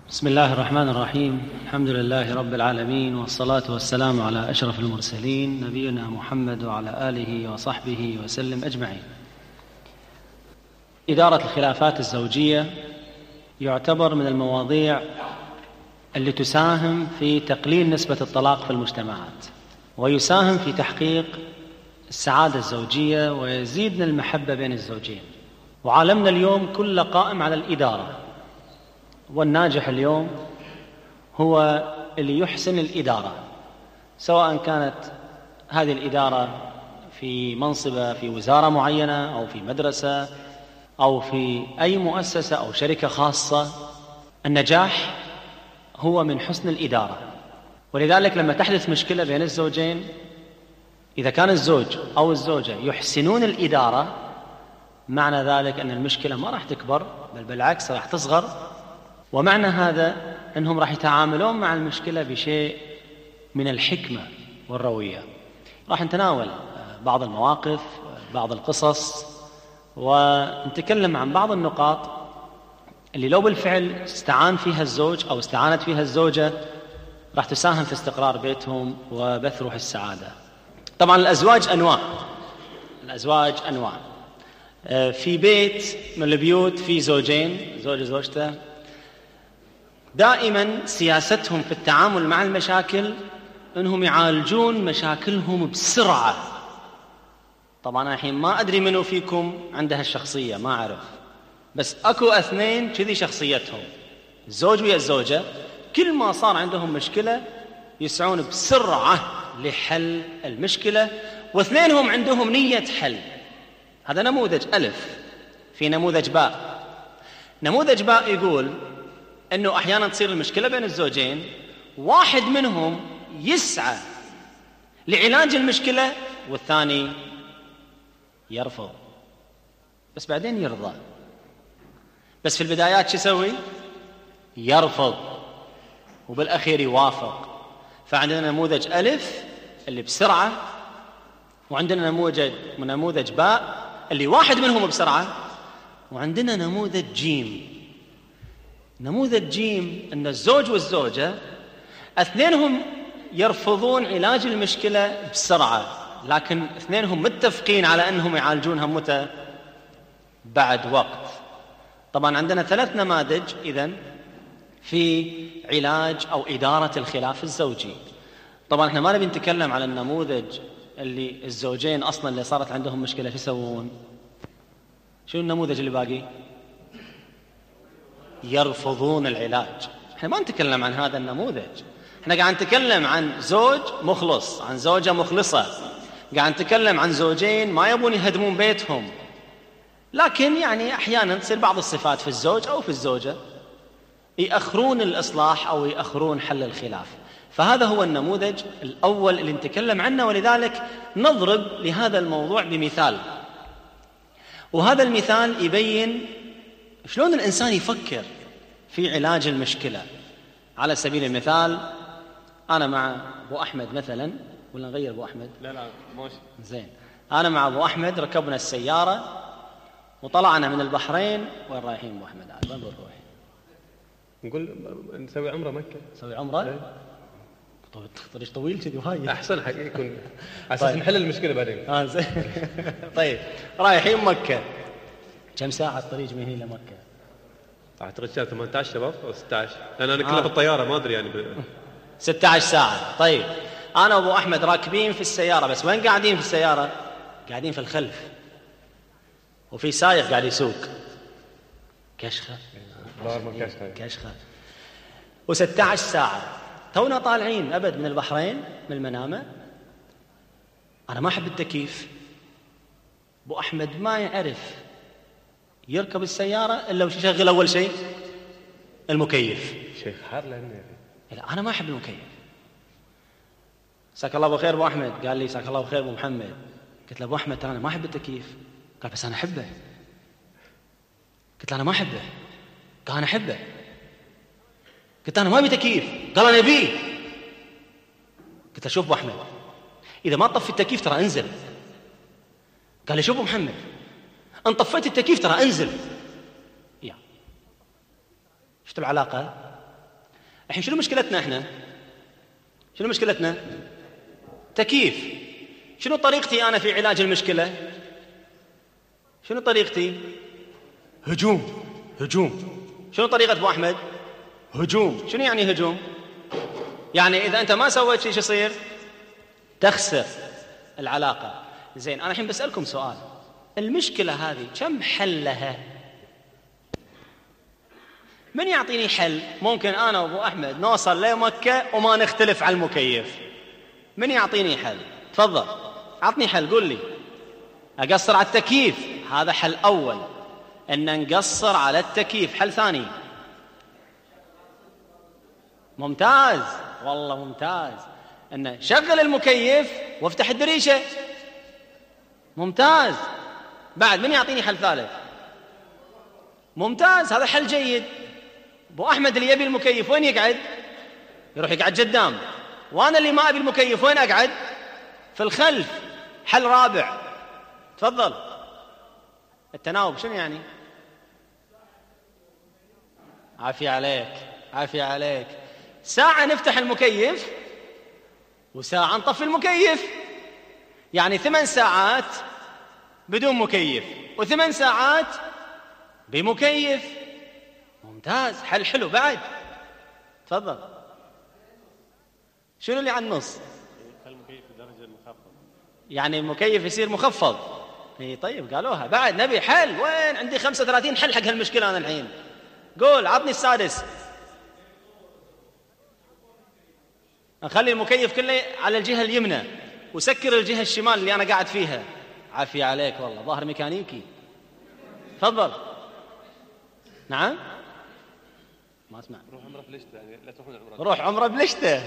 بسم الله الرحمن الرحيم. الحمد لله رب العالمين، والصلاة والسلام على أشرف المرسلين نبينا محمد وعلى آله وصحبه وسلم أجمعين. إدارة الخلافات الزوجية يعتبر من المواضيع اللي تساهم في تقليل نسبة الطلاق في المجتمعات، ويساهم في تحقيق السعادة الزوجية ويزيد من المحبة بين الزوجين. وعالمنا اليوم كله قائم على الإدارة، والناجح اليوم هو اللي يحسن الإدارة، سواء كانت هذه الإدارة في منصبة في وزارة معينة أو في مدرسة أو في أي مؤسسة أو شركة خاصة. النجاح هو من حسن الإدارة. ولذلك لما تحدث مشكلة بين الزوجين، إذا كان الزوج أو الزوجة يحسنون الإدارة، معنى ذلك أن المشكلة ما راح تكبر، بل بالعكس راح تصغر. ومعنى هذا أنهم راح يتعاملون مع المشكلة بشيء من الحكمة والروية. راح نتناول بعض المواقف، بعض القصص، ونتكلم عن بعض النقاط اللي لو بالفعل استعان فيها الزوج أو استعانت فيها الزوجة راح تساهم في استقرار بيتهم وبث روح السعادة. طبعا الأزواج أنواع. في بيت من البيوت في زوجين، زوج وزوجته، دائما سياستهم في التعامل مع المشاكل أنهم يعالجون مشاكلهم بسرعة. طبعا أنا الحين ما أدري منو فيكم عندها الشخصية، ما أعرف، بس أكو اثنين كذي شخصيتهم، الزوج ويا الزوجة، كل ما صار عندهم مشكلة يسعون بسرعة لحل المشكلة، واثنينهم عندهم نية حل. هذا نموذج ألف. في نموذج باء. نموذج باء يقول أنه أحيانا تصير المشكلة بين الزوجين، واحد منهم يسعى لعلاج المشكلة والثاني يرفض، بس بعدين يرضى. بس في البدايات شو يسوي؟ يرفض، وبالأخير يوافق. فعندنا نموذج ألف اللي بسرعة، وعندنا نموذج باء اللي واحد منهم بسرعة، وعندنا نموذج جيم. نموذج جيم أن الزوج والزوجة اثنينهم يرفضون علاج المشكلة بسرعة، لكن اثنينهم متفقين على أنهم يعالجونها متى؟ بعد وقت. طبعا عندنا 3 نماذج إذن في علاج أو إدارة الخلاف الزوجي. طبعا احنا ما نبي نتكلم على النموذج اللي الزوجين أصلا اللي صارت عندهم مشكلة شو يسوون؟ شو النموذج اللي باقي؟ يرفضون العلاج. احنا ما نتكلم عن هذا النموذج، احنا قاعد نتكلم عن زوج مخلص، عن زوجة مخلصة، قاعد نتكلم عن زوجين ما يبون يهدمون بيتهم، لكن يعني احيانا تصير بعض الصفات في الزوج او في الزوجة يأخرون الإصلاح او يأخرون حل الخلاف. فهذا هو النموذج الأول اللي نتكلم عنه، ولذلك نضرب لهذا الموضوع بمثال، وهذا المثال يبين شلون الإنسان يفكر في علاج المشكلة. على سبيل المثال، أنا مع أبو أحمد مثلا، ولا نغير أبو أحمد؟ لا ماشي زين. أنا مع أبو أحمد ركبنا السيارة وطلعنا من البحرين. وين رايحين أبو أحمد؟ وين بنروح؟ نقول نسوي عمرة مكة. نسوي عمرة؟ طريق طويل كذي وهاي أحسن حق يكون على أساس نحل المشكلة بعدين. زين. طيب رايحين مكة، كم ساعة الطريق من هنا لمكة؟ أعتقد 18 شباب أو 16، لأن أنا كلها بالطيارة ما أدري يعني 16 ساعة. طيب أنا وأبو أحمد راكبين في السيارة، بس وين قاعدين في السيارة؟ قاعدين في الخلف، وفي سايق قاعد يسوق كشخة كشخة، و16 ساعة تونا طالعين أبد من البحرين من المنامة. أنا ما أحب التكييف، أبو أحمد ما يعرف يركب السيارة إلا ويشغل أول شيء المكيف. شيخ حار لأنه لا، أنا ما أحب المكيف. ساك الله بخير أبو أحمد. قال لي ساك الله بخير أبو محمد. قلت له أبو أحمد أنا ما أحب التكييف. قال بس أنا أحبه. قلت له أنا ما أحبه. قال أنا أحبه. قلت أنا ما أبي تكييف. قال أنا أبيه. قلت له شوف أبو أحمد، إذا ما طفي التكييف ترى انزل. قال لي شوف أبو محمد، أن طفيت التكييف ترى انزل. شفت العلاقة؟ الحين شنو مشكلتنا احنا؟ شنو مشكلتنا؟ تكييف. شنو طريقتي أنا في علاج المشكلة؟ شنو طريقتي؟ هجوم. شنو طريقة أبو أحمد؟ هجوم. شنو يعني هجوم؟ يعني إذا أنت ما سويت شيء يصير؟ تخسر العلاقة. زين، أنا الحين بسألكم سؤال، المشكلة هذه كم حل لها؟ من يعطيني حل؟ ممكن أنا وأبو أحمد نوصل لمكة وما نختلف على المكيف. من يعطيني حل؟ تفضل أعطني حل، قول لي. أقصر على التكييف، هذا حل أول، أن نقصر على التكييف. حل ثاني؟ ممتاز، والله ممتاز، أن شغل المكيف وافتح الدريشة. ممتاز. بعد من يعطيني حل ثالث؟ ممتاز، هذا حل جيد. أبو أحمد اللي يبي المكيف وين يقعد؟ يروح يقعد قدام. وأنا اللي ما أبي المكيف وين أقعد؟ في الخلف. حل رابع، تفضل. التناوب شنو يعني؟ عافية عليك، عافية عليك. ساعة نفتح المكيف وساعة نطفي المكيف، يعني 8 ساعات بدون مكيف و8 ساعات بمكيف. ممتاز، حل حلو. بعد تفضل. شنو اللي على النص؟ المكيف بدرجة المخفض، يعني المكيف يصير مخفض. اي طيب قالوها. بعد نبي حل. وين عندي 35 حل حق هالمشكلة أنا الحين. قول، عطني السادس. نخلي المكيف كله على الجهة اليمنى وسكر الجهة الشمال اللي أنا قاعد فيها. عافية عليك، والله ظاهر ميكانيكي. تفضل. نعم، ما اسمع. روح عمره بلشته، يعني لا تروحون عمره. روح عمره بلشته.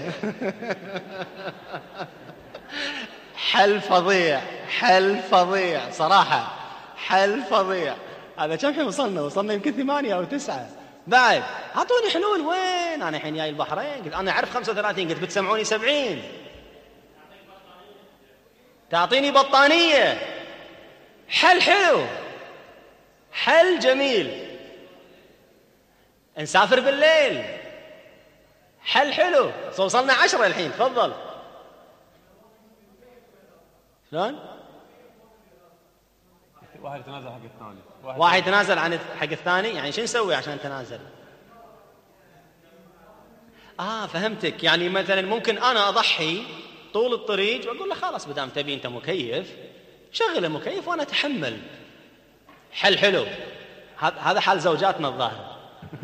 حل فظيع، حل فظيع صراحة، حل فظيع. هذا كم حين وصلنا يمكن 8 أو 9. بعد أعطوني حلول. وين أنا الحين جاي البحرين؟ قلت أنا أعرف 35، قلت بتسمعوني 70. تعطيني بطانية. حل حلو، حل جميل. نسافر بالليل. حل حلو. وصلنا 10 الحين. تفضل. شلون؟ واحد يتنازل حق الثاني. واحد يتنازل عن حق الثاني، يعني شو نسوي عشان نتنازل؟ فهمتك. يعني مثلا ممكن أنا أضحي طول الطريق وأقول له خلاص بدام تبي أنت مكيف شغل المكيف وأنا أتحمل. حل حلو. هذا حال زوجاتنا الظاهر.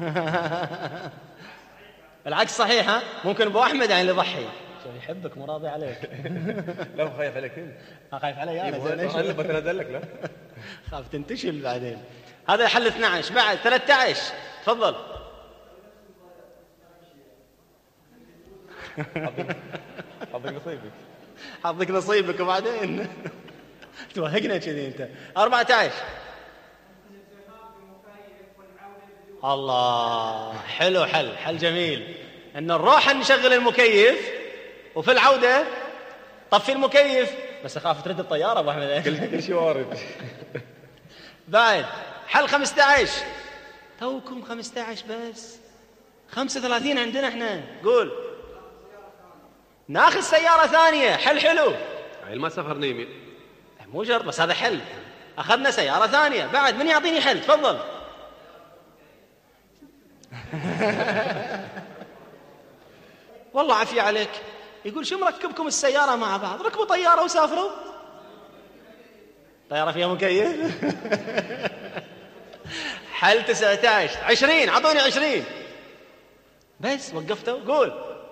العكس صحيح. ها، ممكن أبو أحمد يعني اللي يضحي. شو يحبك، مراضي عليك. لا هو خايف عليك انت. خايف علي أنا. زين بتنازل لك. لا خاف تنتشل بعدين. هذا حل 12. بعد 13. تفضل. حظك نصيبك. حظك نصيبك. وبعدين توهقنا كذي انت. 14. الله، حلو. حل جميل. ان نروح نشغل المكيف وفي العودة طفي المكيف. بس اخاف ترد الطيارة ابو احمد. كل شيء وارد. بعد حل 15. توكم 15 بس. 35 عندنا احنا. قول. ناخذ سيارة ثانية. حل حلو. عيل ما سافرنا يمين. مو شرط، بس هذا حل. أخذنا سيارة ثانية. بعد من يعطيني حل؟ تفضل. والله عافية عليك. يقول شو مركبكم السيارة مع بعض؟ ركبوا طيارة وسافروا. طيارة فيها مكيف. حل 19. 20. عطوني 20 بس. وقفتوا. قول.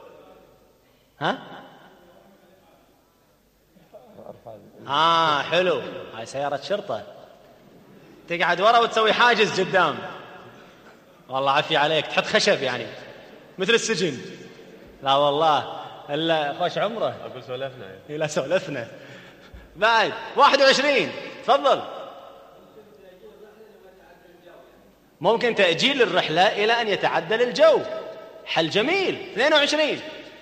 حلو. هاي سيارة شرطة تقعد ورا وتسوي حاجز قدام. والله عافية عليك. تحط خشب يعني مثل السجن. لا والله إلا خوش عمره. أقول سولفنا. لا سولفنا. بعد 21. تفضل. ممكن تأجيل الرحلة إلى أن يتعدل الجو. حل جميل. 22.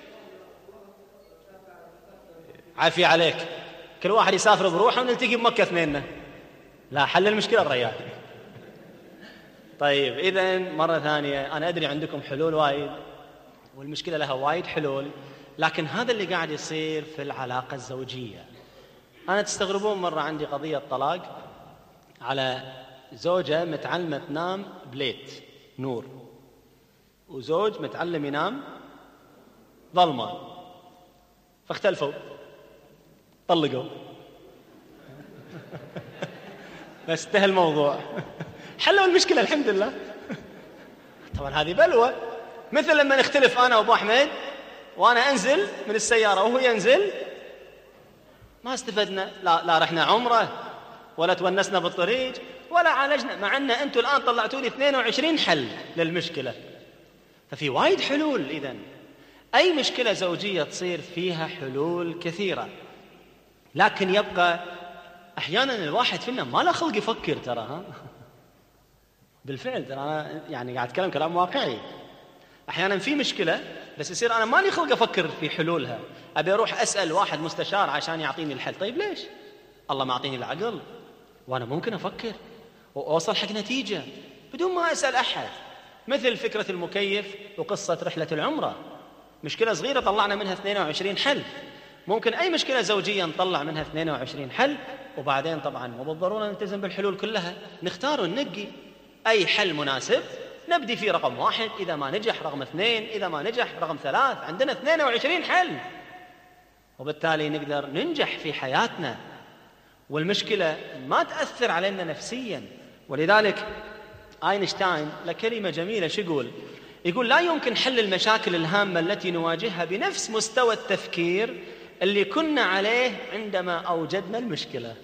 عافية عليك. كل واحد يسافر بروحه ونلتقي بمكة اثنيننا. لا، حل المشكلة الرجال. طيب إذن مرة ثانية، أنا أدري عندكم حلول وايد والمشكلة لها وايد حلول، لكن هذا اللي قاعد يصير في العلاقة الزوجية. أنا تستغربون مرة عندي قضية طلاق على زوجة متعلمة تنام بليت نور، وزوج متعلم ينام ظلمة، فاختلفوا طلقوا. بس انتهى الموضوع، حلوا المشكلة الحمد لله. طبعا هذه بلوى، مثل لما نختلف أنا وأبو أحمد وأنا أنزل من السيارة وهو ينزل، ما استفدنا، لا رحنا عمره ولا تونسنا بالطريق ولا عالجنا، مع أن أنتم الآن طلعتوا لي 22 حل للمشكلة. ففي وايد حلول. إذن أي مشكلة زوجية تصير فيها حلول كثيرة، لكن يبقى أحيانا الواحد فينا ما له خلق يفكر. ترى بالفعل، ترى أنا يعني قاعد أتكلم كلام واقعي. أحيانا في مشكلة بس يصير أنا ما لي خلق أفكر في حلولها، أبي أروح أسأل واحد مستشار عشان يعطيني الحل. طيب ليش؟ الله ما أعطيني العقل وأنا ممكن أفكر وأوصل حق نتيجة بدون ما أسأل أحد. مثل فكرة المكيف وقصة رحلة العمرة، مشكلة صغيرة طلعنا منها 22 حل. ممكن أي مشكلة زوجية نطلع منها 22 حل، وبعدين طبعا مو بالضرورة نلتزم بالحلول كلها، نختار وننقي أي حل مناسب نبدي فيه رقم 1، إذا ما نجح رقم 2، إذا ما نجح رقم 3. عندنا 22 حل، وبالتالي نقدر ننجح في حياتنا والمشكلة ما تأثر علينا نفسيا. ولذلك أينشتاين له كلمة جميلة، شو يقول لا يمكن حل المشاكل الهامة التي نواجهها بنفس مستوى التفكير اللي كنا عليه عندما أوجدنا المشكلة.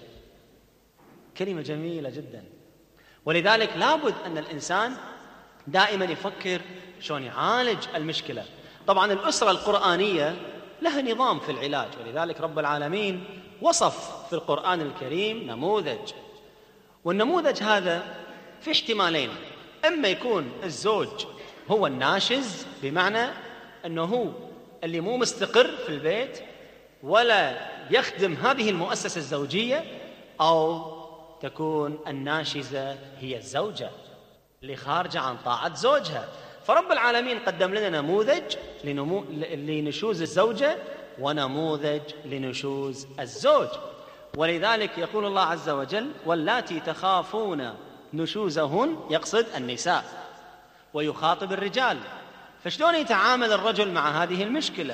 كلمة جميلة جدا. ولذلك لابد أن الإنسان دائما يفكر شلون يعالج المشكلة. طبعا الأسرة القرآنية لها نظام في العلاج، ولذلك رب العالمين وصف في القرآن الكريم نموذج، والنموذج هذا في احتمالين: إما يكون الزوج هو الناشز، بمعنى أنه هو اللي مو مستقر في البيت ولا يخدم هذه المؤسسة الزوجية، أو تكون الناشزة هي الزوجة اللي خارجة عن طاعة زوجها. فرب العالمين قدم لنا نموذج لنشوز الزوجة ونموذج لنشوز الزوج. ولذلك يقول الله عز وجل: واللاتي تخافون نشوزهن، يقصد النساء، ويخاطب الرجال. فشلون يتعامل الرجل مع هذه المشكلة؟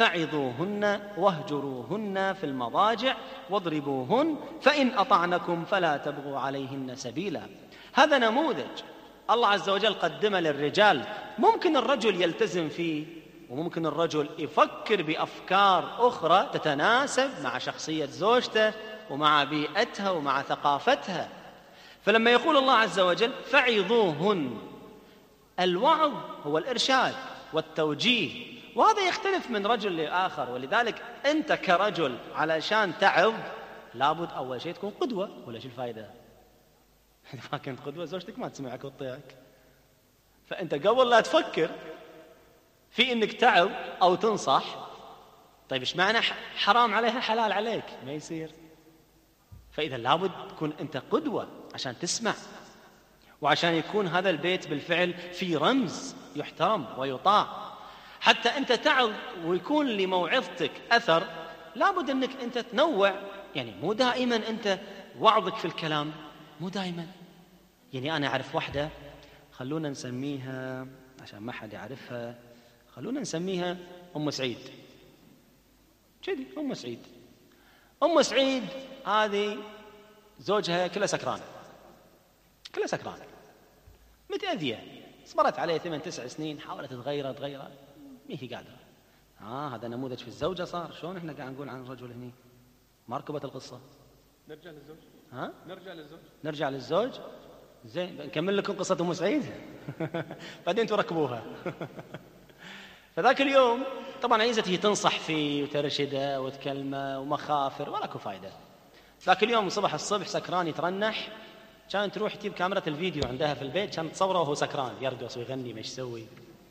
فعظوهن واهجروهن في المضاجع واضربوهن فإن أطعنكم فلا تبغوا عليهن سبيلا. هذا نموذج الله عز وجل قدمه للرجال، ممكن الرجل يلتزم فيه، وممكن الرجل يفكر بأفكار أخرى تتناسب مع شخصية زوجته ومع بيئتها ومع ثقافتها. فلما يقول الله عز وجل فعظوهن، الوعظ هو الإرشاد والتوجيه، وهذا يختلف من رجل لآخر. ولذلك أنت كرجل علشان تعظ لابد أول شيء تكون قدوة، ولا شو الفائدة؟ إذا ما كنت قدوة زوجتك ما تسمعك وتطيعك. فأنت قبل لا تفكر في إنك تعظ أو تنصح، طيب إيش معنى حرام عليها حلال عليك؟ ما يصير. فإذا لابد تكون أنت قدوة عشان تسمع، وعشان يكون هذا البيت بالفعل في رمز يحترم ويطاع. حتى أنت تعظ ويكون لموعظتك أثر، لابد أنك أنت تنوع. يعني مو دائما أنت وعظك في الكلام، مو دائما. يعني أنا أعرف واحدة، خلونا نسميها عشان ما حد يعرفها، خلونا نسميها أم سعيد. كذي أم سعيد. أم سعيد هذه زوجها كله سكران، كله سكران، متأذية، صبرت عليه 8-9 سنين، حاولت تغيره ما هي قادرة. هذا نموذج في الزوجة صار. شلون احنا قاعد نقول عن الرجل هني؟ ما ركبت القصة. نرجع للزوج. نرجع للزوج. زين، نكمل لكم قصة أم سعيد بعدين تركبوها. فذاك اليوم طبعا عيزت هي تنصح فيه وترشده وتكلمه ومخافر، ولا كو فايدة. ذاك اليوم صبح الصبح سكران يترنح، كانت تروح تجيب كاميرا الفيديو عندها في البيت، كانت تصوره وهو سكران يرقص ويغني ما يسوي.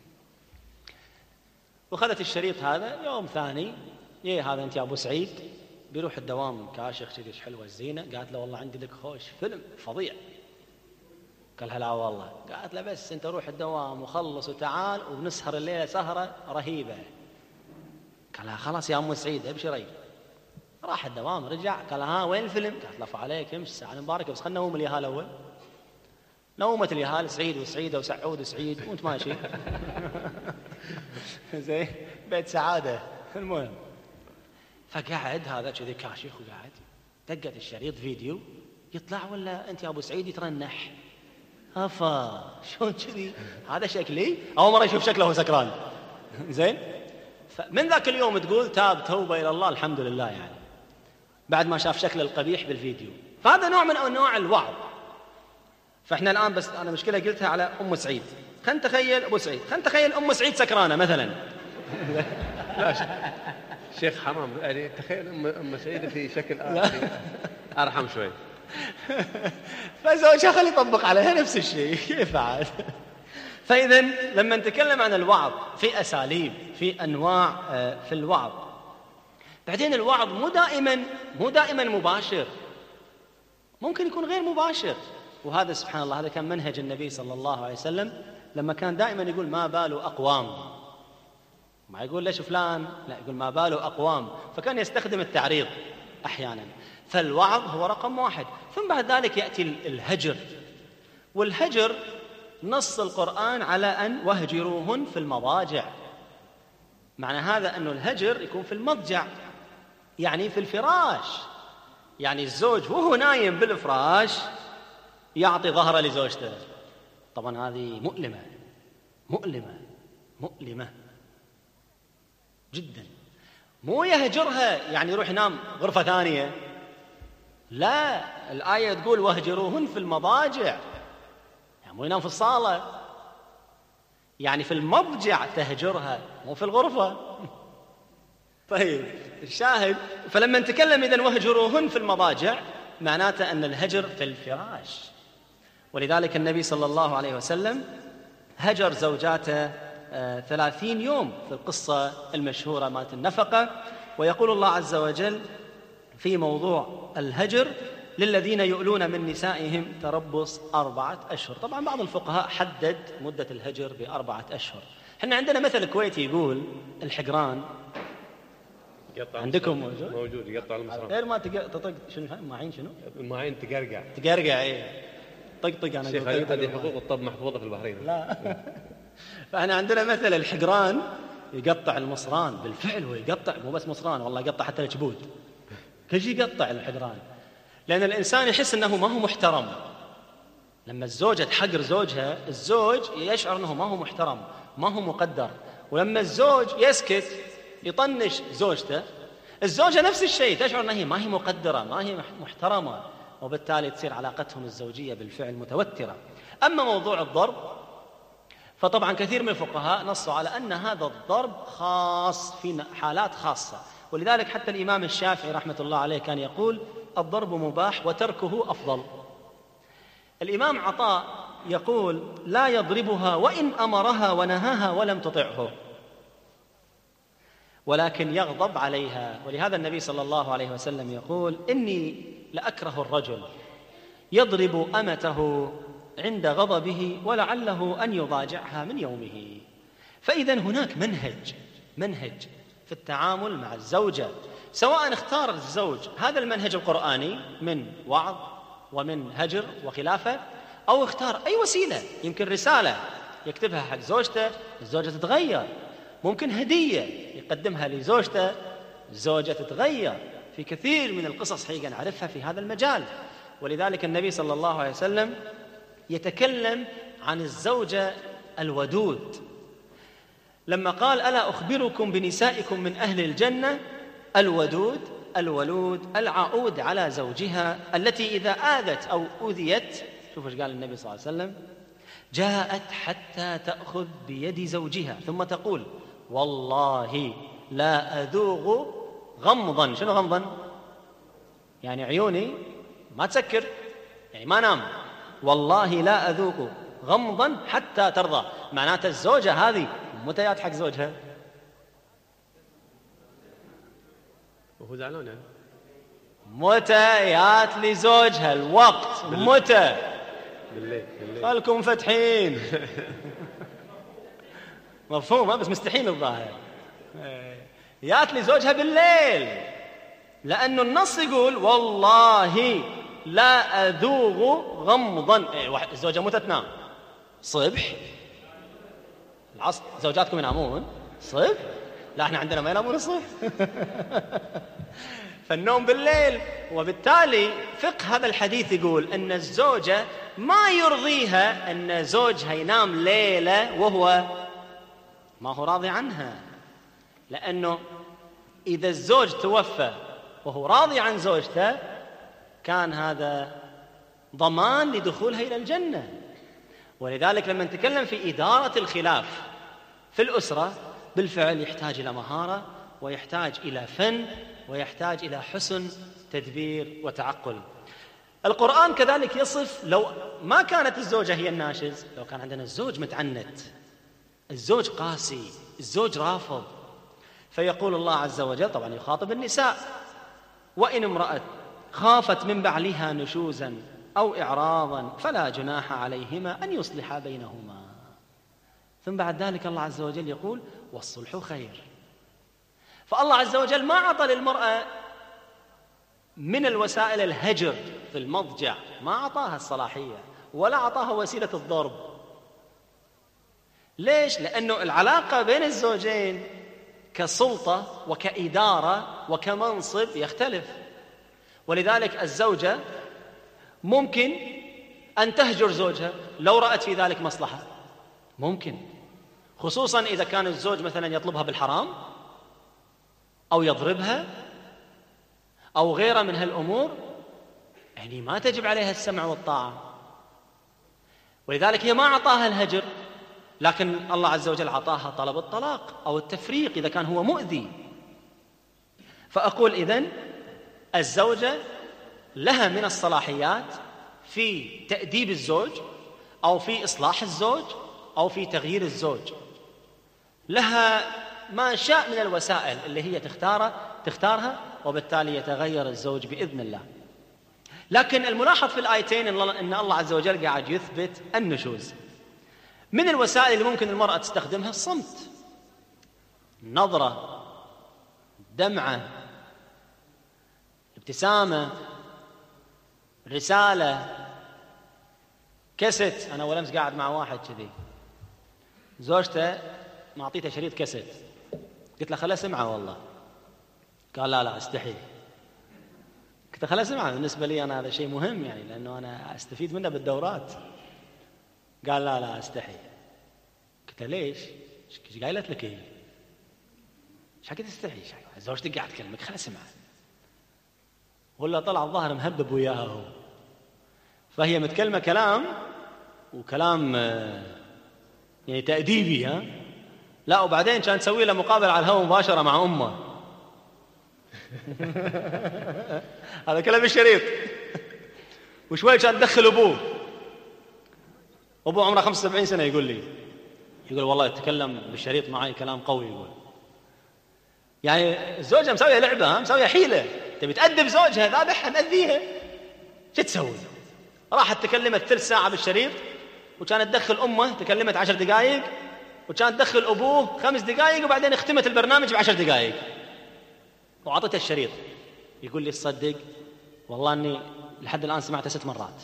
وخذت الشريط هذا. يوم ثاني هذا أنت يا أبو سعيد بيروح الدوام كاشخ كذي، ايش حلوة الزينة. قالت له والله عندي لك خوش فيلم فظيع. قال لها لا والله. قالت له بس أنت روح الدوام وخلص وتعال ونسهر الليلة سهرة رهيبة. قال لها خلاص يا أم سعيد أبشري. راح الدوام رجع قال لها ها وين الفيلم؟ قالت لف عليك امشي الساعة المباركة بس خلنا نوم اليهال أول. نومت اليهال سعيد وسعيدة وسعود وسعيد وانت ماشي. زين بيت سعادة. المهم فقعد هذا كذي كاشخ وقاعد دقت الشريط فيديو يطلع ولا انت يا ابو سعيد يترنح. افا شلون كذي هذا شكلي اول مره اشوف شكله وهو سكران. زين فمن ذاك اليوم تقول تاب توبه الى الله الحمد لله يعني بعد ما شاف شكله القبيح بالفيديو. فهذا نوع من انواع الوعظ. فاحنا الان بس انا مشكله قلتها على ام سعيد. خلينا نتخيل ابو سعيد. خلينا نتخيل ام سعيد سكرانه مثلا. لا شيخ حرام يعني تخيل ام سعيد في شكل ارحم شوي. فزوجها خلي يطبق عليها نفس الشيء كيف عاد. فاذا لما نتكلم عن الوعظ في اساليب في انواع في الوعظ. بعدين الوعظ مو دائما مباشر ممكن يكون غير مباشر. وهذا سبحان الله هذا كان منهج النبي صلى الله عليه وسلم لما كان دائما يقول ما بال أقوام. ما يقول ليش فلان لا يقول ما بال أقوام. فكان يستخدم التعريض أحيانا. فالوعظ هو رقم واحد. ثم بعد ذلك يأتي الهجر. والهجر نص القرآن على أن وهجروهن في المضاجع. معنى هذا أنه الهجر يكون في المضجع يعني في الفراش. يعني الزوج وهو نايم بالفراش يعطي ظهره لزوجته. طبعا هذه مؤلمة جدا. مو يهجرها يعني يروح ينام غرفة ثانية. لا الآية تقول وهجروهن في المضاجع يعني مو ينام في الصالة يعني في المضجع تهجرها مو في الغرفة. طيب الشاهد فلما نتكلم إذن وهجروهن في المضاجع معناته أن الهجر في الفراش. ولذلك النبي صلى الله عليه وسلم هجر زوجاته 30 يوم في القصة المشهورة مالت النفقة. ويقول الله عز وجل في موضوع الهجر للذين يؤلون من نسائهم تربص 4 أشهر. طبعا بعض الفقهاء حدد مدة الهجر ب4 أشهر. احنا عندنا مثل كويتي يقول الحقران عندكم موجود يقطع المصران غير ما تطق شنو الماعين شنو الماعين تقرقع ايه طق انا شيخ هذه حقوق الطب محفوظة في البحرين. لا فاحنا عندنا مثل الحقران يقطع المصران بالفعل. ويقطع مو بس مصران والله يقطع حتى الكبود كل شيء يقطع الحقران. لأن الإنسان يحس أنه ما هو محترم. لما الزوجة تحقر زوجها الزوج يشعر أنه ما هو محترم ما هو مقدر. ولما الزوج يسكت يطنش زوجته الزوجة نفس الشيء تشعر أنها ما هي مقدرة ما هي محترمة. وبالتالي تصير علاقتهم الزوجية بالفعل متوترة. أما موضوع الضرب فطبعا كثير من الفقهاء نصوا على أن هذا الضرب خاص في حالات خاصة. ولذلك حتى الإمام الشافعي رحمة الله عليه كان يقول الضرب مباح وتركه أفضل. الإمام عطاء يقول لا يضربها وإن أمرها ونهاها ولم تطعه ولكن يغضب عليها. ولهذا النبي صلى الله عليه وسلم يقول إني لأكره الرجل يضرب أمته عند غضبه ولعله أن يضاجعها من يومه. فإذا هناك منهج في التعامل مع الزوجة سواء اختار الزوج هذا المنهج القرآني من وعظ ومن هجر وخلافة أو اختار أي وسيلة. يمكن رسالة يكتبها حق زوجته الزوجة تتغير. ممكن هدية يقدمها لزوجته الزوجة تتغير. في كثير من القصص حقيقة نعرفها في هذا المجال. ولذلك النبي صلى الله عليه وسلم يتكلم عن الزوجة الودود لما قال ألا أخبركم بنسائكم من أهل الجنة الودود الولود العائود على زوجها التي إذا آذت أو أذيت شوف ايش قال النبي صلى الله عليه وسلم جاءت حتى تأخذ بيد زوجها ثم تقول والله لا أذوق غمضا. شنو غمضا؟ يعني عيوني ما تسكر يعني ما نام. والله لا أذوق غمضا حتى ترضى. معناته الزوجة هذه متى جات حق زوجها وهو زعلان يعني متى جات لزوجها الوقت متى بالليل. خلكم فتحين. مفهوم بس مستحيل الظاهر. يات لي زوجها بالليل، لأنه النص يقول والله لا أذوق غمضا. الزوجة متى تنام؟ صبح العصر. زوجاتكم ينامون صبح؟ لا احنا عندنا ما ينامون الصبح. فالنوم بالليل. وبالتالي فقه هذا الحديث يقول أن الزوجة ما يرضيها أن زوجها ينام ليلة وهو ما هو راضي عنها، لأنه إذا الزوج توفى وهو راضي عن زوجته كان هذا ضمان لدخولها إلى الجنة. ولذلك لما نتكلم في إدارة الخلاف في الأسرة بالفعل يحتاج إلى مهارة، ويحتاج إلى فن، ويحتاج إلى حسن تدبير وتعقل. القرآن كذلك يصف لو ما كانت الزوجة هي الناشز، لو كان عندنا الزوج متعنت، الزوج قاسي، الزوج رافض، فيقول الله عز وجل طبعا يخاطب النساء: وإن امرأة خافت من بعلها نشوزا أو إعراضا فلا جناح عليهما أن يصلحا بينهما. ثم بعد ذلك الله عز وجل يقول: والصلح خير. فالله عز وجل ما أعطى للمرأة من الوسائل الهجر في المضجع، ما أعطاها الصلاحية ولا أعطاها وسيلة الضرب. ليش؟ لأنه العلاقة بين الزوجين كسلطة وكإدارة وكمنصب يختلف. ولذلك الزوجة ممكن أن تهجر زوجها لو رأت في ذلك مصلحة، ممكن، خصوصا إذا كان الزوج مثلا يطلبها بالحرام أو يضربها أو غيرها من هالأمور، يعني ما تجب عليها السمع والطاعة. ولذلك هي ما أعطاها الهجر، لكن الله عز وجل أعطاها طلب الطلاق أو التفريق إذا كان هو مؤذي. فأقول إذن الزوجة لها من الصلاحيات في تأديب الزوج أو في إصلاح الزوج أو في تغيير الزوج، لها ما شاء من الوسائل اللي هي تختارها، وبالتالي يتغير الزوج بإذن الله. لكن الملاحظ في الآيتين أن الله عز وجل قاعد يثبت النشوز. من الوسائل اللي ممكن المرأة تستخدمها الصمت، النظرة، الدمعة، ابتسامة، رسالة، كاسيت. أنا أول أمس قاعد مع واحد كذي، زوجته ما أعطيته شريط كاسيت، قلت له خلها سمعه والله، قال لا استحي. قلت له خلها سمعه، بالنسبة لي أنا هذا شيء مهم يعني، لأنه أنا أستفيد منه بالدورات. قال لا استحي. قلت له ليش؟ ايش قايلت لك هي؟ ايش حكيت تستحي؟ زوجتك قاعد تكلمك، خلها سمعه. ولا طلع الظاهر مهبب وياها هو، فهي متكلمة كلام وكلام يعني تأديبي، ها لا، وبعدين كان تسوي له مقابلة على الهواء مباشرة مع أمه. هذا كلام الشريط. وشوي كان تدخل أبوه عمره 75 سنة، يقول والله يتكلم بالشريط معي كلام قوي. يقول يعني الزوجة مسوية لعبة، مسوية حيلة، تبي تأدب زوجها، ذابحها مأذيها، شو تسوي؟ راحت تكلمت 3 ساعة بالشريط، وكانت تدخل أمه تكلمت 10 دقائق، وكانت تدخل أبوه 5 دقائق، وبعدين اختمت البرنامج ب10 دقائق وعطته الشريط. يقول لي تصدق والله أني لحد الآن سمعته 6 مرات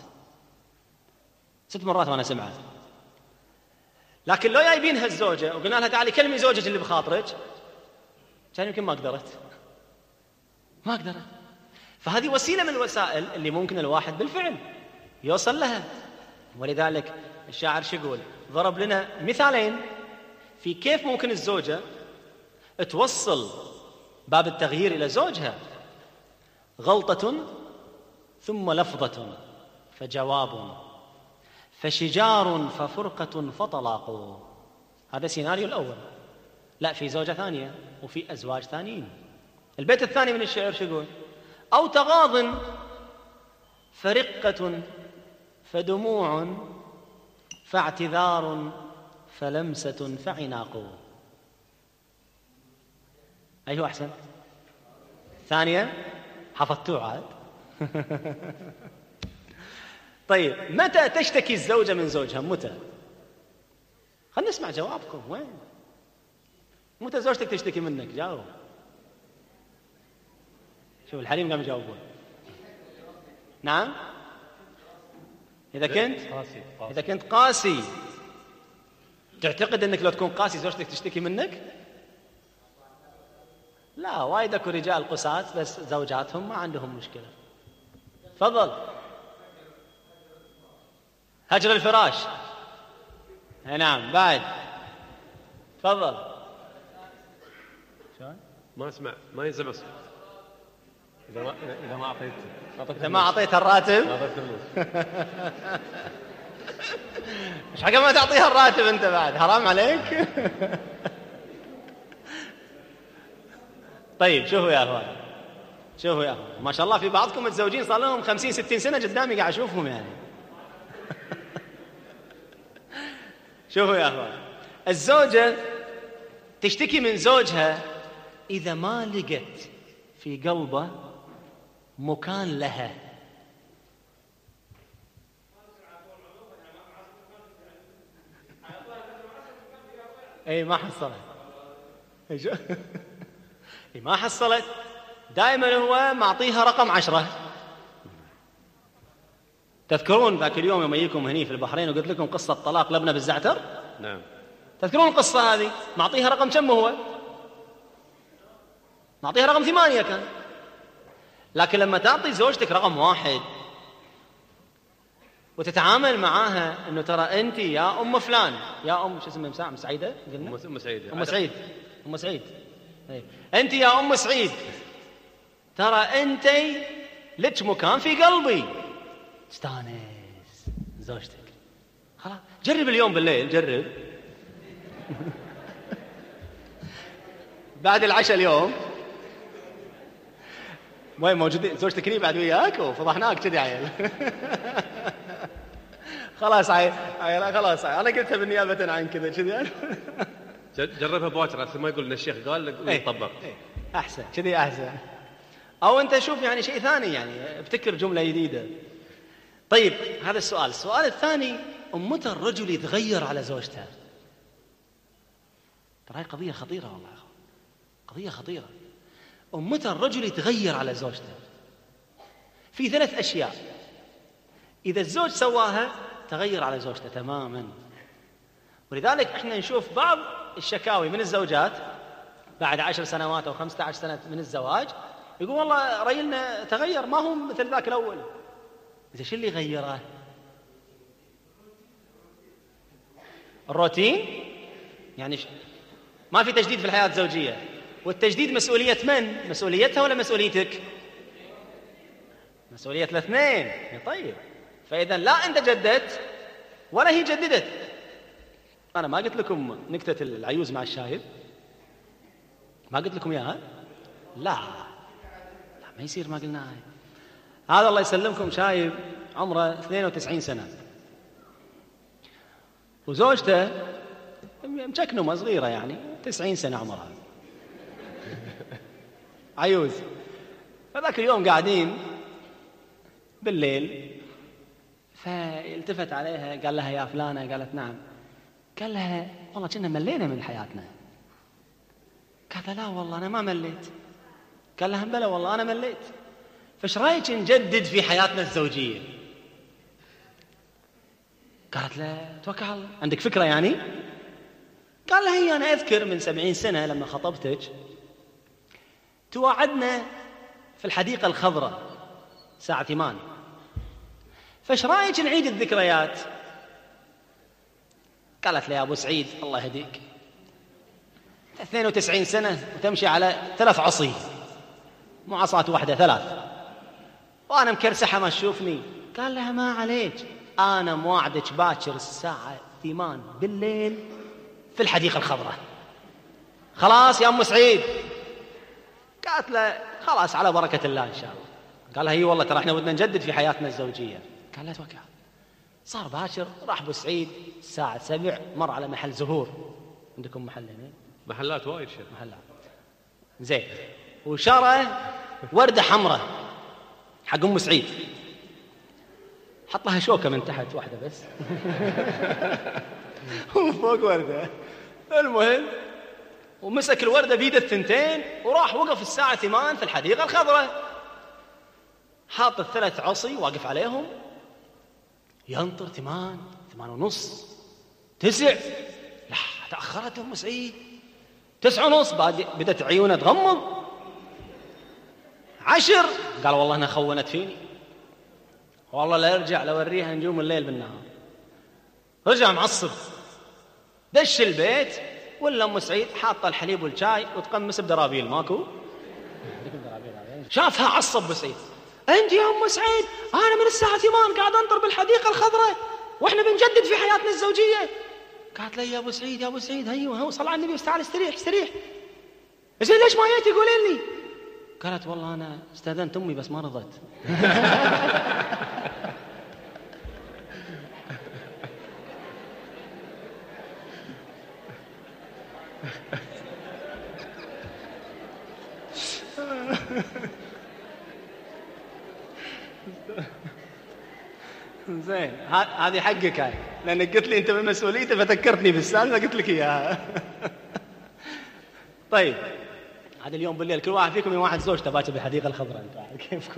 6 مرات وأنا سمعه. لكن لو جايبينها الزوجة وقلنا لها تعالي كلمي زوجك اللي بخاطرك، كان يمكن ما قدرت. فهذه وسيلة من الوسائل اللي ممكن الواحد بالفعل يوصل لها. ولذلك الشاعر شو يقول؟ ضرب لنا مثالين في كيف ممكن الزوجة توصل باب التغيير إلى زوجها: غلطة ثم لفظة فجواب، فشجار ففرقة فطلاق. هذا سيناريو الأول. لا، في زوجة ثانية وفي أزواج ثانيين. البيت الثاني من الشعر شو يقول؟ أو تغاض فرقة فدموع فاعتذار فلمسة فعناق. أيه أحسن؟ ثانية حفظتوه عاد. طيب متى تشتكي الزوجة من زوجها؟ متى؟ خلنا نسمع جوابكم. وين متى زوجتك تشتكي منك؟ جاوب. شوف الحريم قام يجاوبون. نعم. إذا كنت قاسي. تعتقد أنك لو تكون قاسي زوجتك تشتكي منك؟ لا، وايد اكو رجال قساة بس زوجاتهم ما عندهم مشكلة. تفضل. هجر الفراش. نعم. بعد. تفضل. شلون؟ ما اسمع، ما ينسمع. إذا ما أعطيتها الراتب مش حق ما تعطيها الراتب أنت بعد، حرام عليك. طيب شوفوا يا أخوان، ما شاء الله في بعضكم متزوجين صار لهم 50-60 سنة قدامي قاعد أشوفهم يعني. شوفوا يا أخوان، الزوجة تشتكي من زوجها إذا ما لقت في قلبه مكان لها. اي ما حصلت. ما حصلت. دائما هو معطيها رقم 10. تذكرون ذاك اليوم يوم يجيكم هني في البحرين وقلت لكم قصة طلاق لبنى بالزعتر؟ نعم. تذكرون القصة هذه؟ معطيها رقم كم هو؟ معطيها رقم 8 كان. لكن لما تعطي زوجتك رقم 1 وتتعامل معاها انه ترى انت يا ام فلان، يا ام شو اسمها، ام سعيده قلنا؟ ام سعيد. طيب انت يا ام سعيد ترى انت لك مكان في قلبي. استانس زوجتك. خلاص جرب اليوم بالليل، جرب. بعد العشاء اليوم وين موجودين زوجتك هني بعد وياك وفضحناك كذي عيل. خلاص عيل خلاص عيل. انا قلتها بالنيابه عن كذا كذي. جربها باكر ما يقول ان الشيخ قال ويطبق. احسن كذي احسن. او انت شوف يعني شيء ثاني، يعني ابتكر جمله جديده. طيب هذا السؤال الثاني، متى الرجل يتغير على زوجته؟ ترى هاي قضيه خطيره والله يا اخوان، قضيه خطيره. متى الرجل يتغير على زوجته؟ في 3 أشياء إذا الزوج سواها تغير على زوجته تماما. ولذلك احنا نشوف بعض الشكاوي من الزوجات بعد 10 سنوات أو 15 سنة من الزواج، يقول والله رجلنا تغير ما هو مثل ذاك الأول. إذا شو اللي غيره؟ الروتين، يعني ما في تجديد في الحياة الزوجية. والتجديد مسؤولية من؟ مسؤوليتها ولا مسؤوليتك؟ مسؤولية الاثنين. طيب فإذا لا أنت جددت ولا هي جددت. أنا ما قلت لكم نكتة العيوز مع الشايب؟ ما قلت لكم إياها؟ لا ما يصير ما قلناها. هذا الله يسلمكم شايب عمره 92 سنة وزوجته مشكنمة صغيرة يعني 90 سنة عمرها، عيوز. فذاك اليوم قاعدين بالليل فالتفت عليها قال لها يا فلانة، قالت نعم. قال لها والله كنا ملينا من حياتنا. قالت لا والله أنا ما مليت. قال لها بلى والله أنا مليت. فايش رايك نجدد في حياتنا الزوجية؟ قالت له توكل على الله، عندك فكرة يعني؟ قال لها هي أنا أذكر من 70 سنة لما خطبتك توعدنا في الحديقة الخضراء ساعة 8. فايش رايك نعيد الذكريات؟ قالت له يا أبو سعيد الله يهديك 92 سنة وتمشي على 3 عصي، مو عصات واحدة 3، وأنا مكرسحة ما تشوفني. قال لها ما عليك، أنا موعدك باكر الساعة 8 بالليل في الحديقة الخضراء. خلاص يا أم سعيد؟ قالت له خلاص على بركة الله إن شاء الله. قال لها هي والله ترى احنا بدنا نجدد في حياتنا الزوجية. قال لها توكل. صار باكر، راح أبو سعيد الساعة 7 مر على محل زهور. عندكم محل هنا؟ محلات وايد شيخ. محلات زين. وشرى وردة حمراء حق أم سعيد. حط لها شوكة من تحت واحدة بس وفوق وردة. المهم ومسك الوردة بيده الثنتين وراح وقف الساعة 8 في الحديقة الخضراء، حاط الثلاث عصي واقف عليهم ينطر 8 ونص 9. لا تأخرت أم سعيد 9 ونص، بدت عيونه تغمض. 10 قال والله أنا خونت فيني، والله لا يرجع لوريها نجوم الليل بالنهار. رجع معصب، دش البيت ولا أم سعيد حاطة الحليب والشاي وتقمس بدرابيل ماكو. شافها عصب أبو سعيد، أنت يا أم سعيد أنا من الساعة 8 قاعد أنطر بالحديقة الخضراء وإحنا بنجدد في حياتنا الزوجية. قالت لي يا أبو سعيد يا أبو سعيد هيو صل على النبي تعال استريح. زين ليش ما جيتي قولي لي؟ قالت والله أنا استأذنت أمي بس ما رضت. زين هذه حقك هاي، لأنك قلت لي أنت بمسؤوليته فذكرتني بالسالفة قلت لك إياها. طيب هذا اليوم بالليل كل واحد فيكم واحد زوجته باكر بالحديقة الخضراء، أنتوا عارف كيفكم.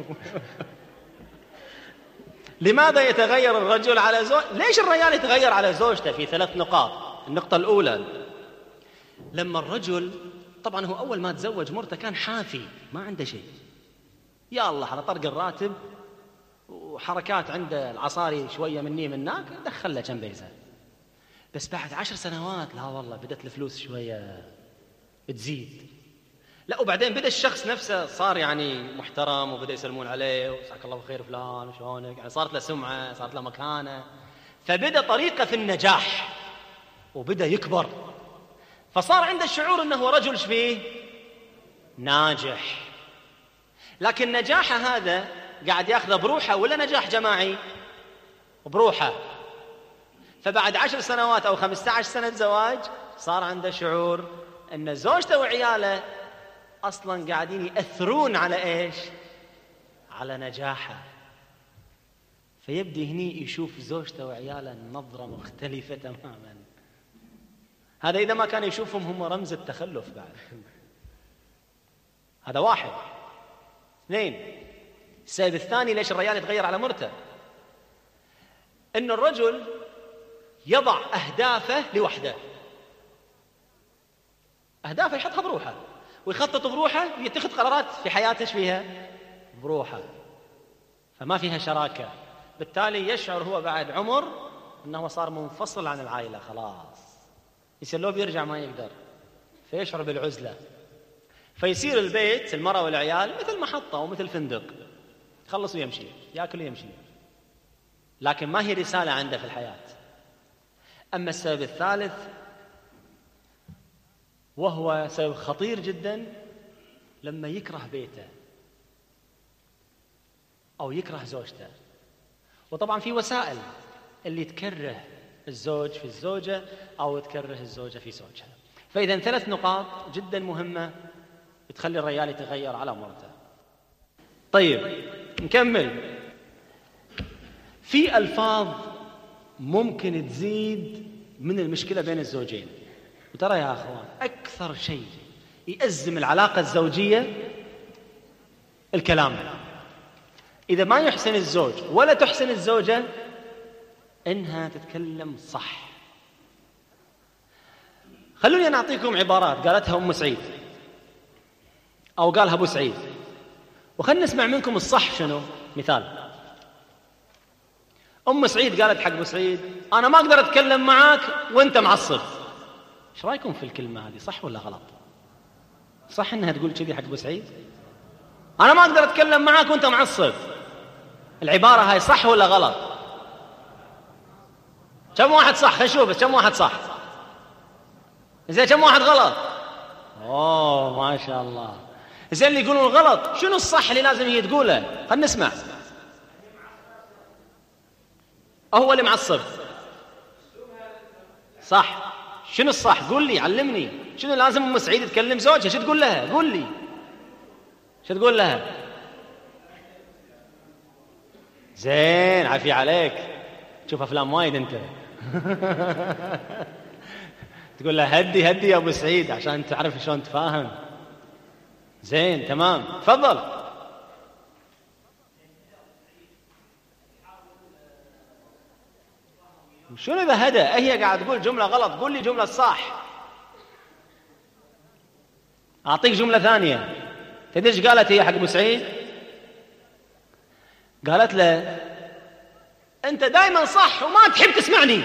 لماذا يتغير الرجل على ليش الرجال يتغير على زوجته؟ في 3 نقاط. النقطة الأولى، لما الرجل طبعا هو أول ما تزوج مرته كان حافي ما عنده شيء، يا الله على طرق الراتب وحركات عنده العصاري شوية مني منك دخل له كم بيزة. بس بعد 10 سنوات لا والله بدت الفلوس شوية تزيد، لا وبعدين بدأ الشخص نفسه صار يعني محترم وبدأ يسلمون عليه وساك الله بخير فلان وشونك، يعني صارت له سمعة صارت له مكانة، فبدأ طريقة في النجاح وبدأ يكبر، فصار عنده الشعور أنه هو رجل فيه ناجح. لكن نجاحه هذا قاعد ياخذه بروحه ولا نجاح جماعي؟ بروحه. فبعد 10 سنوات أو 15 سنة زواج صار عنده شعور أن زوجته وعياله أصلاً قاعدين يأثرون على إيش؟ على نجاحه. فيبدي هني يشوف زوجته وعياله نظرة مختلفة تماماً. هذا إذا ما كان يشوفهم هم رمز التخلف بعد. هذا واحد. 2، السبب الثاني ليش الرجال يتغير على مرته، إن الرجل يضع أهدافه لوحده، أهدافه يحطها بروحه ويخطط بروحه ويتخذ قرارات في حياته فيها بروحه، فما فيها شراكة. بالتالي يشعر هو بعد عمر أنه صار منفصل عن العائلة خلاص، يصير لو بيرجع ما يقدر، فيشعر بالعزلة، فيصير البيت المرأة والعيال مثل محطة ومثل فندق، يخلص ويمشي يأكل ويمشي، لكن ما هي رسالة عنده في الحياة. أما السبب الثالث وهو سبب خطير جدا، لما يكره بيته أو يكره زوجته. وطبعا في وسائل اللي تكره الزوج في الزوجة أو تكره الزوجة في زوجها. فإذا 3 نقاط جدا مهمة تخلي الرجال يتغير على مرته. طيب نكمل. في ألفاظ ممكن تزيد من المشكلة بين الزوجين، وترى يا أخوان أكثر شيء يأزم العلاقة الزوجية الكلام. إذا ما يحسن الزوج ولا تحسن الزوجة إنها تتكلم صح. خلوني أنا أعطيكم عبارات قالتها أم سعيد أو قالها أبو سعيد، وخلنا نسمع منكم الصح شنو. مثال، أم سعيد قالت حق أبو سعيد أنا ما أقدر أتكلم معاك وأنت معصب. إيش رأيكم في الكلمة هذه، صح ولا غلط؟ صح إنها تقول كذي حق أبو سعيد؟ أنا ما أقدر أتكلم معاك وأنت معصب. العبارة هاي صح ولا غلط؟ كم واحد صح؟ خلينا نشوف بس كم واحد صح. زين كم واحد غلط؟ أوه ما شاء الله. زين اللي يقولون غلط شنو الصح اللي لازم هي تقوله؟ خلينا نسمع. هو اللي معصب صح. شنو الصح؟ قول لي علمني شنو لازم أم سعيد تكلم زوجها شو تقول لها؟ قول لي شو تقول لها. زين عافية عليك، تشوف أفلام وايد أنت. تقول له هدي هدي يا أبو سعيد عشان تعرف شلون تفاهم. زين تمام، تفضل. شنو إذا هدى؟ هي قاعد تقول جملة غلط، قول لي جملة صح. أعطيك جملة ثانية. تدري ايش قالت هي حق أبو سعيد؟ قالت له أنت دائما صح وما تحب تسمعني.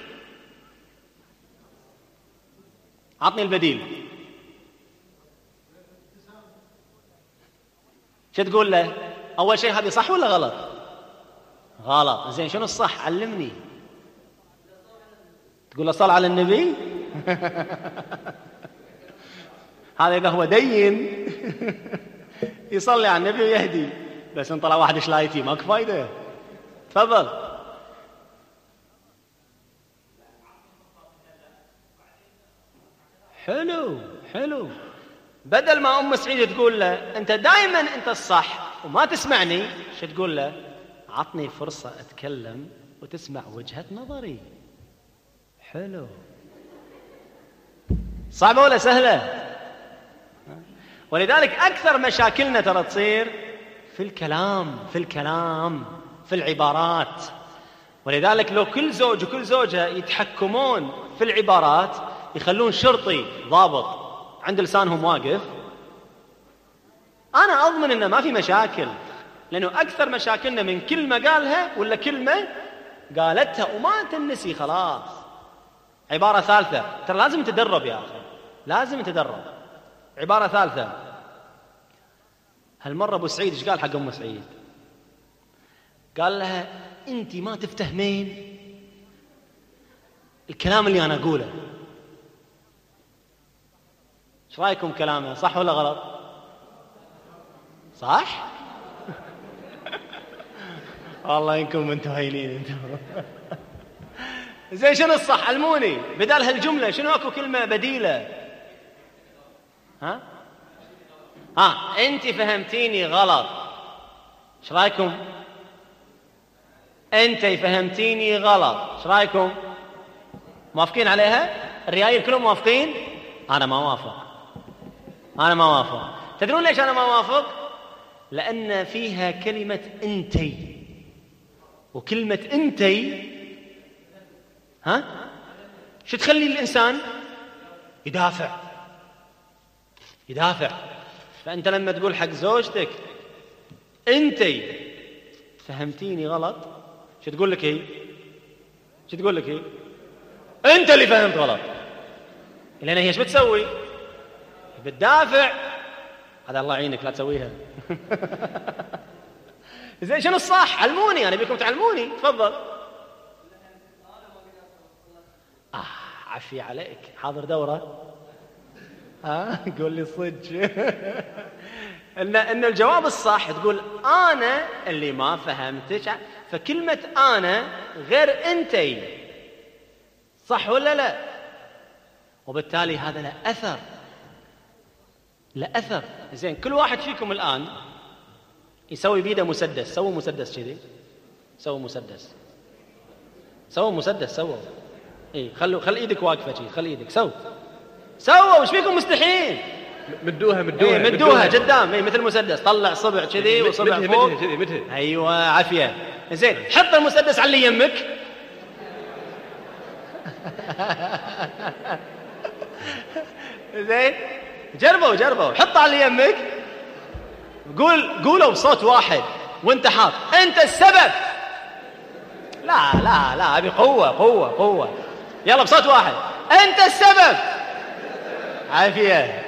عطني البديل. شو تقول له؟ أول شيء هذه صح ولا غلط؟ غلط. زين شنو الصح؟ علمني. تقول له صل على النبي. هذا إذا هو دين يصلي على النبي ويهدي، بس ان طلع واحد شلايتي ماكو فايدة. تفضل. حلو حلو. بدل ما أم سعيد تقول له أنت دائما أنت الصح وما تسمعني، شو تقول له؟ عطني فرصة أتكلم وتسمع وجهة نظري. حلو. صعبة ولا سهلة؟ ولذلك أكثر مشاكلنا ترى تصير في الكلام، في العبارات. ولذلك لو كل زوج وكل زوجة يتحكمون في العبارات، يخلون شرطي ضابط عند لسانهم واقف، أنا أضمن إنه ما في مشاكل. لأنه أكثر مشاكلنا من كلمة قالها ولا كلمة قالتها وما تنسي خلاص. عبارة ثالثة، ترى لازم تدرب يا أخي، لازم تدرب. عبارة ثالثة، هالمرة أبو سعيد إيش قال حق أم سعيد؟ قال لها أنت ما تفتهمين الكلام اللي أنا أقوله. إيش رأيكم كلامه؟ صح ولا غلط؟ صح؟ والله إنكم أنتم هايلين أنتم. زين شنو الصح؟ علموني. بدال هالجملة شنو أكو كلمة بديلة؟ ها أنت فهمتيني غلط. إيش رأيكم؟ أنت فهمتيني غلط. إيش رأيكم؟ موافقين عليها؟ الريايل كلهم موافقين؟ أنا ما موافق. تدرون ليش أنا ما موافق؟ لأن فيها كلمة أنتي، وكلمة أنتي شو تخلي الإنسان يدافع. فأنت لما تقول حق زوجتك أنتي فهمتيني غلط، شو تقول لك هي؟ أنت اللي فهمت غلط. لأن هي شو بتسوي؟ بتدافع. هذا الله يعينك لا تسويها. زين شنو الصح؟ علموني، أنا بيكم تعلموني. تفضل. عفي عليك، حاضر دورة. قول لي صدق. إن الجواب الصح تقول أنا اللي ما فهمتش، فكلمة أنا غير أنتي. صح ولا لا؟ وبالتالي هذا له أثر. زين كل واحد فيكم الآن يسوي بيده مسدس. سووا مسدس كذي، سووا مسدس. إيه خل إيدك واقفة كذي، خلي إيدك. سووا. وش فيكم مستحيل؟ مدوها قدام. مثل مسدس. طلع صبع كذي وصبع فوق. أيوة عافية. زين حط المسدس على اللي يمك. زين جربوا. حط على اللي يمك. قولوا بصوت واحد وانت حاط انت السبب. لا ابي قوة. يلا بصوت واحد انت السبب. عافية.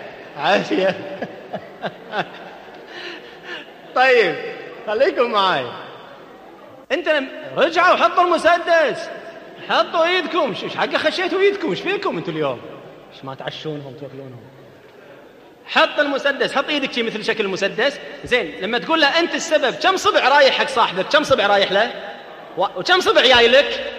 طيب خليكم معاي. انت رجعوا حطوا المسدس. حطوا ايدكم. ايش حق خشيتوا ايدكم؟ ايش فيكم انتوا اليوم؟ ايش ما تعشونهم توكلونهم؟ حط المسدس، حط ايدك شي مثل شكل المسدس. زين لما تقول له انت السبب، كم صبع رايح حق صاحبك؟ كم صبع رايح له؟ وكم صبع جاي لك؟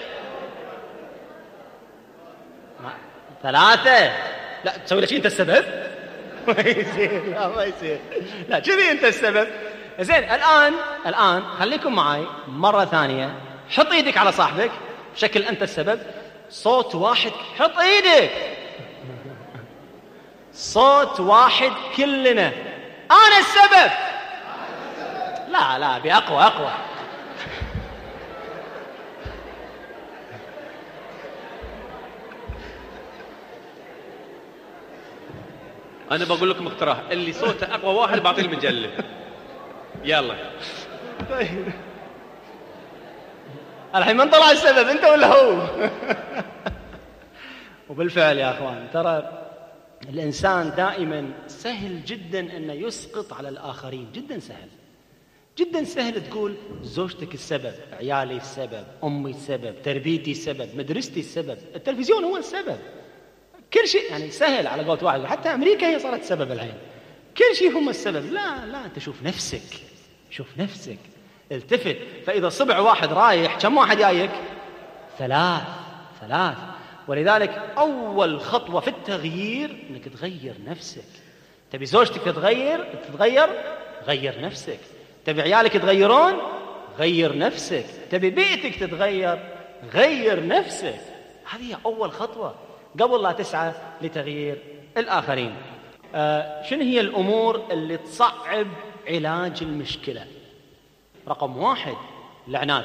3. لا تسوي له شيء انت السبب. ما يصير. لا كذي انت السبب. زين الآن خليكم معي مرة ثانية. حط ايدك على صاحبك بشكل أنت السبب. صوت واحد، حط ايدك. صوت واحد كلنا، أنا السبب. لا بأقوى. أنا بقول لكم اقتراح، اللي صوته أقوى واحد بعطيه المجلة. يلا. طيب الحين من طلع السبب، أنت ولا هو؟ وبالفعل يا أخوان، ترى الإنسان دائما سهل جدا أنه يسقط على الآخرين. جدا سهل تقول زوجتك السبب، عيالي السبب، أمي السبب، تربيتي السبب، مدرستي السبب، التلفزيون هو السبب، كل شيء يعني سهل على قولة واحد. حتى أمريكا هي صارت سبب الحين، كل شيء هم السبب. لا أنت شوف نفسك، التفت. فإذا صبع واحد رايح، كم واحد جايك؟ ثلاث. ولذلك أول خطوة في التغيير أنك تغير نفسك. تبي زوجتك تتغير، غير نفسك. تبي عيالك يتغيرون، غير نفسك. تبي بيئتك تتغير، غير نفسك. هذه أول خطوة قبل لا تسعى لتغيير الآخرين. شنو هي الأمور اللي تصعب علاج المشكلة؟ رقم 1 العناد.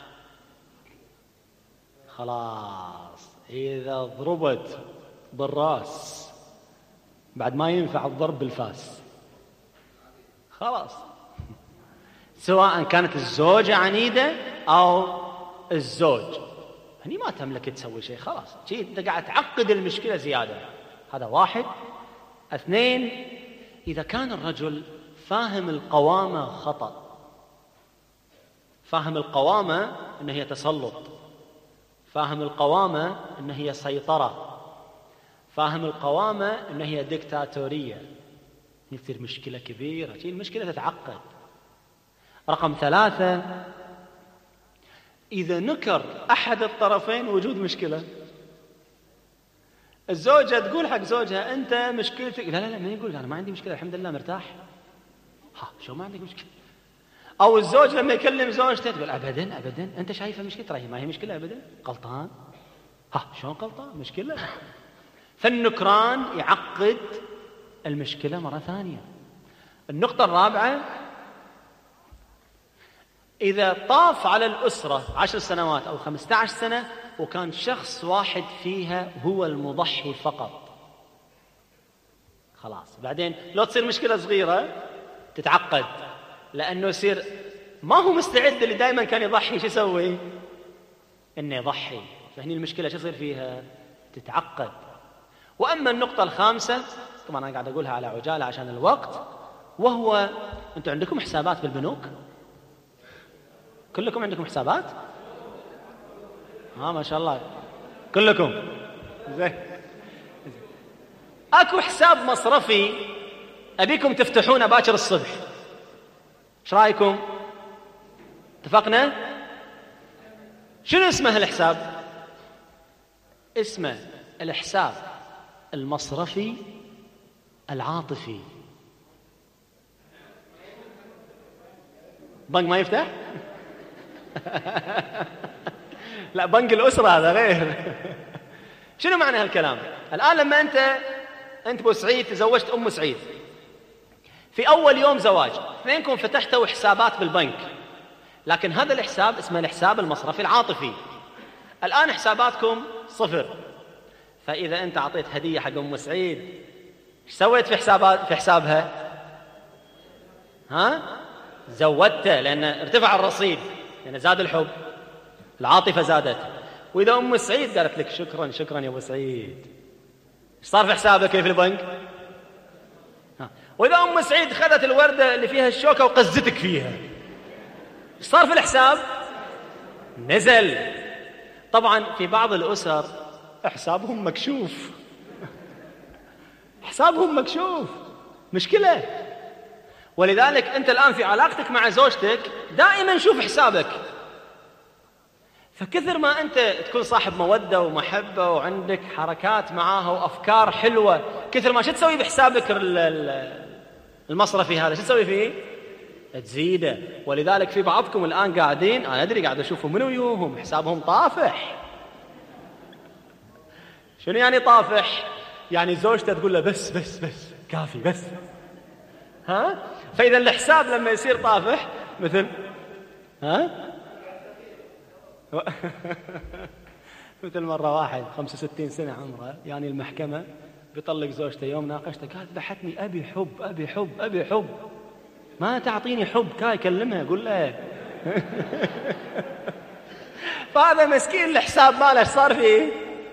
خلاص إذا ضربت بالراس بعد ما ينفع الضرب بالفاس، خلاص. سواء كانت الزوجة عنيدة أو الزوج، هني ما تملك تسوي شيء، خلاص انت قاعد تعقد المشكلة زيادة. هذا 1. 2 إذا كان الرجل فاهم القوامة خطأ، فاهم القوامة إن هي تسلط، فاهم القوامة إن هي سيطرة، فاهم القوامة إن هي ديكتاتورية، يصير مشكلة كبيرة، المشكلة تتعقد. رقم 3 إذا نكر أحد الطرفين وجود مشكلة. الزوجة تقول حق زوجها أنت مشكلتك، لا من يقول أنا ما عندي مشكلة الحمد لله مرتاح. شو ما عندك مشكلة؟ أو الزوج لما يكلم زوجته تقول أبدا أنت شايفة مشكلة، ترى ما هي مشكلة أبدا، غلطان. شلون غلطان؟ مشكلة. فالنكران يعقد المشكلة مرة ثانية. النقطة 4 إذا طاف على الأسرة 10 سنوات أو 15 سنة وكان شخص واحد فيها هو المضحي فقط، خلاص بعدين لو تصير مشكلة صغيرة تتعقد، لأنه يصير ما هو مستعد. اللي دائما كان يضحي شو يسوي؟ إنه يضحي. فهني المشكلة شو يصير فيها؟ تتعقد. وأما النقطة 5 طبعا أنا قاعد أقولها على عجالة عشان الوقت، وهو أنتم عندكم حسابات بالبنوك؟ كلكم عندكم حسابات؟ ما شاء الله كلكم زين. اكو حساب مصرفي ابيكم تفتحونه باكر الصبح، ايش رايكم؟ اتفقنا؟ شنو اسمه الحساب؟ اسمه الحساب المصرفي العاطفي. بنك ما يفتح؟ لا بنك الأسرة هذا غير. شنو معنى هالكلام؟ الآن لما أنت أبو سعيد تزوجت أم سعيد، في أول يوم زواج اثنينكم فتحتوا حسابات بالبنك، لكن هذا الحساب اسمه الحساب المصرفي العاطفي. الآن حساباتكم 0. فإذا أنت أعطيت هدية حق أم سعيد، ايش سويت في حسابها؟ زودته، لأن ارتفع الرصيد، لأن زاد الحب، العاطفة زادت. وإذا أم سعيد قالت لك شكرا يا أبو سعيد، ايش صار في حسابك في البنك؟ وإذا أم سعيد خذت الوردة اللي فيها الشوكة وقزتك فيها، ايش صار في الحساب؟ نزل. طبعا في بعض الأسر حسابهم مكشوف، حسابهم مكشوف، مشكلة. ولذلك أنت الآن في علاقتك مع زوجتك دائما شوف حسابك. فكثر ما أنت تكون صاحب مودة ومحبة وعندك حركات معاها وأفكار حلوة، كثر ما شو تسوي بحسابك المصرفي هذا؟ شو تسوي فيه؟ تزيده. ولذلك في بعضكم الآن قاعدين، أنا أدري قاعد أشوفهم منو ويوهم حسابهم طافح. شنو يعني طافح؟ يعني زوجته تقول له بس كافي بس، ها؟ فإذا الحساب لما يصير طافح مثل مثل مرة واحد 65 سنة عمره، يعني المحكمة بيطلق زوجته، يوم ناقشته قال ذبحتني، أبي حب، ما تعطيني حب، كاي كلمها قول له. فهذا مسكين الحساب ماله صار فيه،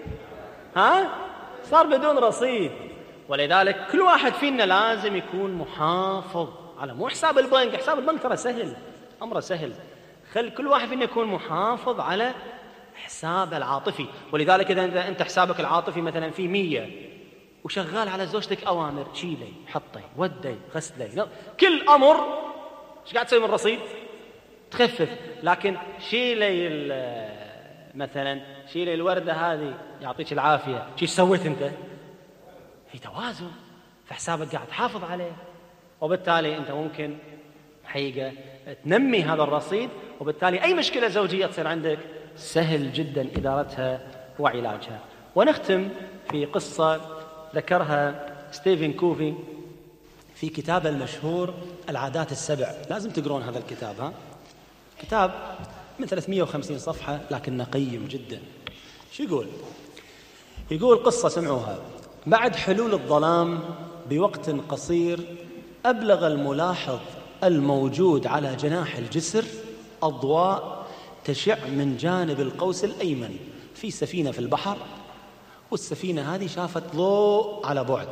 صار بدون رصيد. ولذلك كل واحد فينا لازم يكون محافظ على، مو حساب البنك، حساب البنك ترى سهل، أمره سهل، خل كل واحد فينا يكون محافظ على حساب العاطفي. ولذلك إذا أنت حسابك العاطفي مثلا في 100 وشغال على زوجتك أوامر، شيلي حطي ودي غسلي، كل أمر ايش قاعد تسوي من الرصيد؟ تخفف. لكن شيلي مثلا شيلي الوردة هذه يعطيك العافية، ايش سويت أنت؟ في توازن، فحسابك قاعد تحافظ عليه، وبالتالي أنت ممكن حقيقة تنمي هذا الرصيد، وبالتالي أي مشكلة زوجية تصير عندك سهل جدا إدارتها وعلاجها. ونختم في قصة ذكرها ستيفن كوفي في كتابه المشهور العادات السبع. لازم تقرون هذا الكتاب، كتاب من 350 صفحة لكنه قيم جدا. شو يقول؟ يقول قصة سمعوها: بعد حلول الظلام بوقت قصير أبلغ الملاحظ الموجود على جناح الجسر أضواء تشع من جانب القوس الأيمن في سفينة في البحر، والسفينة هذه شافت ضوء على بعد،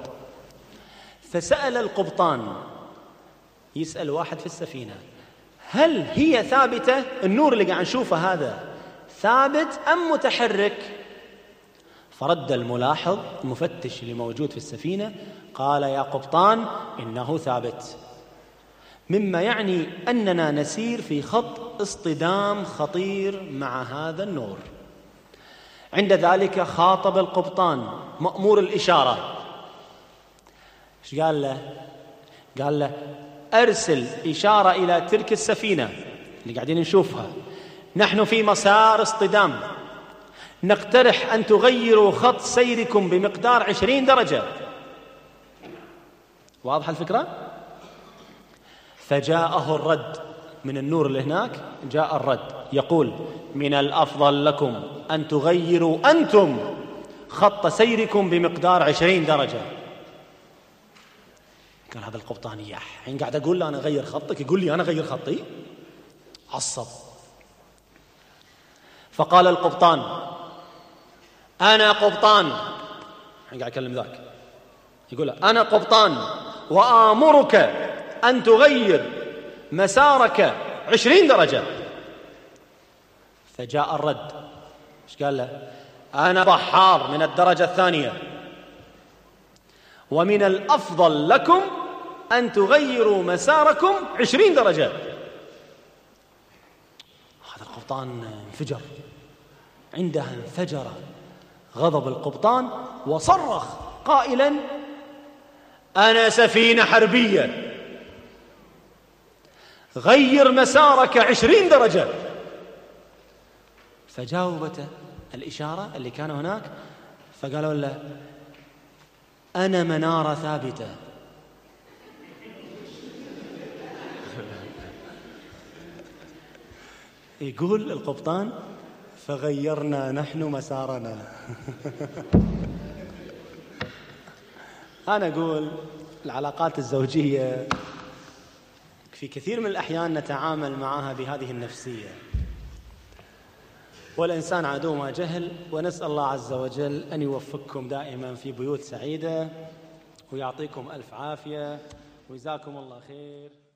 فسأل القبطان، يسأل واحد في السفينة: هل هي ثابتة؟ النور اللي قاعد نشوفه هذا ثابت أم متحرك؟ فرد الملاحظ المفتش اللي موجود في السفينة قال: يا قبطان، إنه ثابت، مما يعني أننا نسير في خط اصطدام خطير مع هذا النور. عند ذلك خاطب القبطان مأمور الإشارة. ايش قال له؟ قال له: أرسل إشارة إلى تلك السفينة اللي قاعدين نشوفها، نحن في مسار اصطدام، نقترح أن تغيروا خط سيركم بمقدار 20 درجة. واضح الفكرة؟ فجاءه الرد من النور اللي هناك، جاء الرد يقول: من الأفضل لكم أن تغيروا أنتم خط سيركم بمقدار 20 درجة. كان هذا القبطان حين قاعد أقول له أنا أغير خطك يقول لي أنا أغير خطي، عصب. فقال القبطان: أنا قبطان، حين قاعد أكلم ذاك يقول له أنا قبطان وآمرك أن تغير مسارك 20 درجة. فجاء الرد، ايش قال له؟ أنا بحار من الدرجة الثانية، ومن الأفضل لكم أن تغيروا مساركم 20 درجة. هذا القبطان انفجر، عندها انفجر غضب القبطان وصرخ قائلا: أنا سفينة حربية، غير مسارك 20 درجة. فجاوبته الإشارة اللي كانوا هناك فقالوا له: أنا منارة ثابتة. يقول القبطان: فغيرنا نحن مسارنا. أنا أقول العلاقات الزوجية في كثير من الأحيان نتعامل معها بهذه النفسية، والإنسان عدو ما جهل. ونسأل الله عز وجل أن يوفقكم دائما في بيوت سعيدة، ويعطيكم ألف عافية، وجزاكم الله خير.